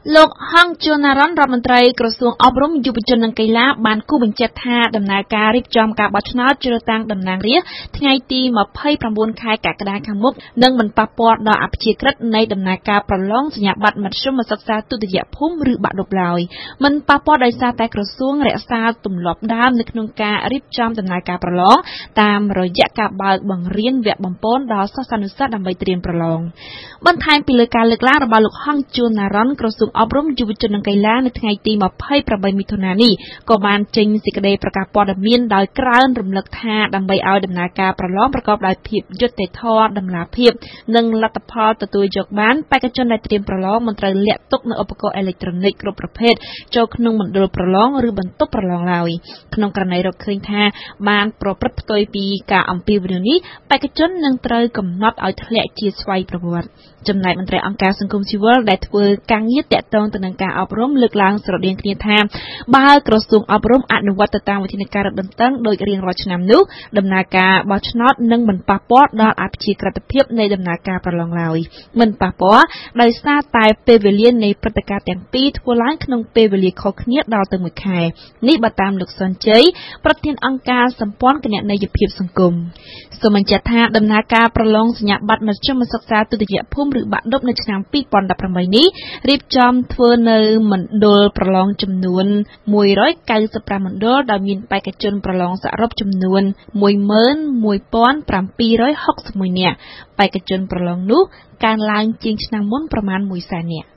លោកហងជួនណារ៉ុនរដ្ឋមន្ត្រីក្រសួងអប់រំយុវជននិងកីឡាបានគូបញ្ជាក់ថាដំណើរការរៀបចំការបោះឆ្នោតជ្រើសតាំងតំណាងរាស្ត្រថ្ងៃទី29 ខែកក្កដាខាងមុខនឹងមិនប៉ះពាល់ដល់អព្យាក្រឹតនៃដំណើរការប្រឡងសញ្ញាបត្រមធ្យមសិក្សាទុតិយភូមិឬបាក់ឌុបឡើយមិនប៉ះពាល់ដោយសារតែក្រសួងរក្សាទម្លាប់ដើមនៅក្នុងការរៀបចំដំណើរការប្រឡងតាមរយៈការបើកបង្រៀនវគ្គបំពេញដល់សិស្សានុសិស្សដើម្បីត្រៀមប្រឡងបន្ថែមពីលើការលើកឡើងរបស់លោកហងជួនណារ៉ុនក្រសួងអប់រំយុវជននិងកីឡានៅថ្ងៃទី28 មិថុនានេះក៏បានចេញសេចក្តីប្រកាសព័ត៌មានដោយក្រើនរំលឹកថាដើម្បីឲ្យដំណើរការប្រឡងប្រកបដោយភាពយុត្តិធម៌តម្លាភាពនិងលទ្ធផលទទួលយកបានបេក្ខជនដែលត្រៀមប្រឡងមិនត្រូវលាក់ទុកនូវឧបករណ៍អេឡិចត្រូនិកគ្រប់ប្រភេទចូលក្នុងមណ្ឌលប្រឡងឬបន្ទប់ប្រឡងឡើយក្នុងករណីរកឃើញថាបានប្រព្រឹត្តផ្ទុយពីការអំពាវនាវនេះបេក្ខជននឹងត្រូវកំណត់ឲ្យធ្លាក់ជាស្វ័យប្រវត្តិចំណែកមន្ត្រីអង្គការសង្គមស៊ីវិលដែលធ្វើការងារតាក់ទងទៅនឹងការអប់រំលើកឡើងស្រដៀងគ្នាថាបើក្រសួងអប់រំអនុវត្តទៅតាមវិធានការរឹតបន្តឹងដោយរៀងរាល់ឆ្នាំនោះដំណើរការបោះឆ្នោតនឹងមិនប៉ះពាល់ដល់អព្យាក្រឹតភាពនៃដំណើរការប្រឡងឡើយមិនប៉ះពាល់ដោយសារតែពេលវេលានៃព្រឹត្តិការណ៍ទាំងពីរធ្វើឡើងក្នុងពេលវេលាខុសគ្នាដល់ទៅ1ខែនេះបើតាមលោកសុនជ័យប្រធានអង្គការសម្ព័ន្ធគណនេយ្យភាពសង្គមសូមបញ្ជាក់ថាដំណើរការប្រឡងសញ្ញាបត្រមធ្យមសិក្សាទុតិយភូមិឬបាក់ឌុបនៅឆ្នាំ2018នេះរៀបចំធ្វើនៅមណ្ឌលប្រឡងចំនួន195មណ្ឌលដោយមានបេក្ខជនប្រឡងសរុបចំនួន 11,761 នាក់បេក្ខជនប្រឡងនោះកើនឡើងជាងឆ្នាំមុនប្រមាណ 100,000 នាក់